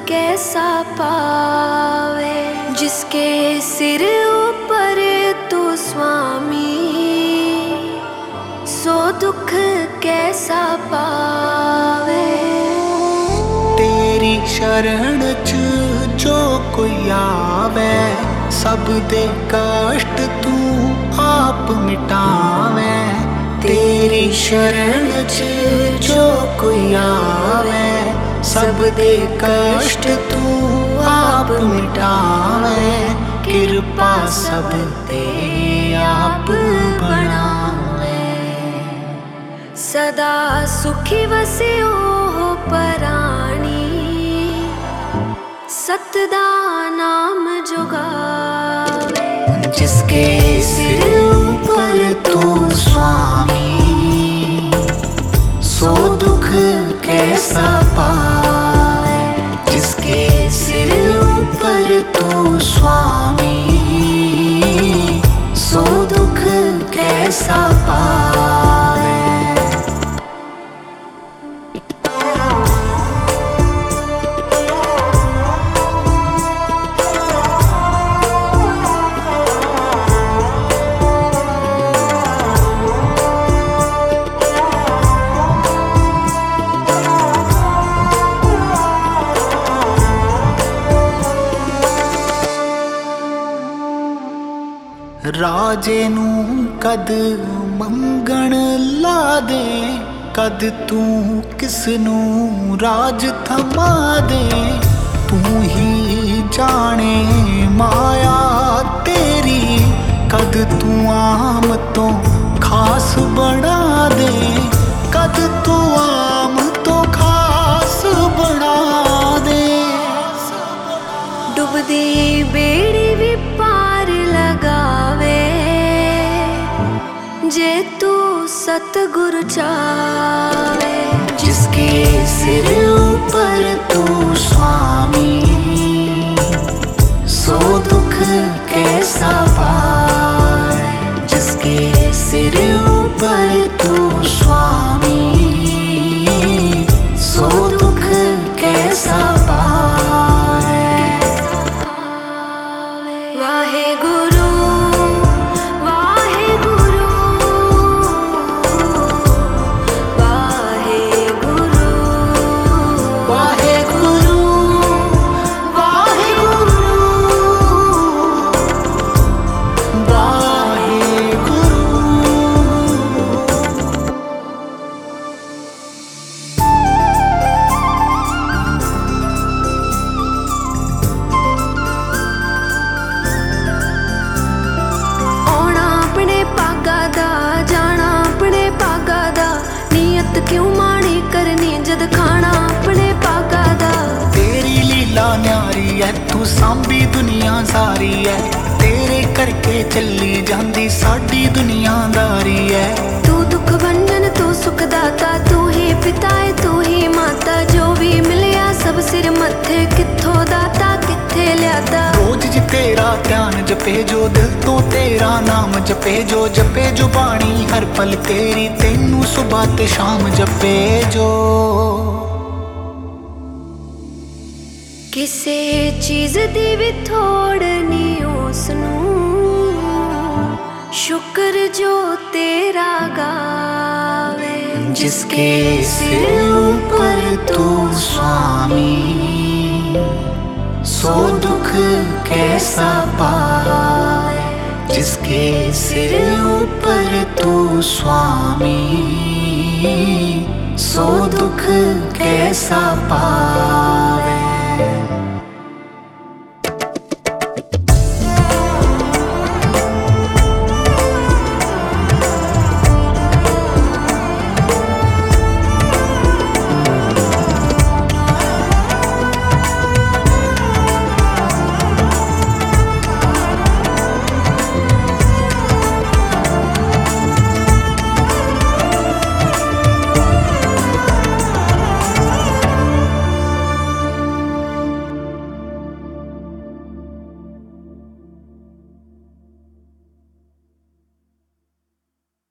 कैसा पावे, जिसके सिर ऊपर तू स्वामी, सो दुख कैसा पावे। तेरी शरण च जो कोई आवे, सब दे कष्ट तू आप मिटावे। तेरी शरण च जो कोई आवे, सब दे कष्ट तू आप मिटावे। कृपा सब ते आप बनावे। सदा सुखी वसियो हो पराणी, सतदा नाम जुगावे। जिसके सिर ऊपर तू स्वामी, सो दुख कैसा पावे। जिसके सिर ऊपर तू स्वामी, सो दुख कैसा पावे। राजे नू कद मंगण ला दे, कद तू किसनू राज थमा दे। तू ही जाने माया तेरी, कद तू आम तो खास बना दे। कद तू आम तो खास बना दे। डुबदी बेड़ी भी पार लगावे, जे तू सतगुरु चावे। जिसके सिर ऊपर तू स्वामी, सो दुख कैसा पावे। जिसके सिर ऊपर तू स्वामी, सो दुख कैसा पावे। वाहे गुरु वाहे गुरु वाहे गुरु वाहे गुरु वाहे गुरु वाहे गुरु। क्यों माड़ी करनी जद खाना अपने पागा दा। तेरी लीला न्यारी है, तू सांभी दुनिया सारी है। तेरे करके चली जांदी साडी दुनियादारी है। तू दुख भंजन तू सुख दाता, तू ही पिता है तू ही माता। जो भी मिलिया सब सिर मत्थे, कित्थों दाता कित्थे ल्यादा। रोज जी तेरा ध्यान जपे जो, दिल तो तेरा नाम जपे जो। जपे जो बाणी हर पल तेरी, तेनू सुबह ते शाम जपे जो। किसे चीज दी भी थोड़ नी उसनू, शुक्र जो तेरा गावे। जिसके सिर ऊपर तू स्वामी, सो दुख कैसा पावे। जिसके सिर ऊपर तू स्वामी, सो दुख कैसा पावे।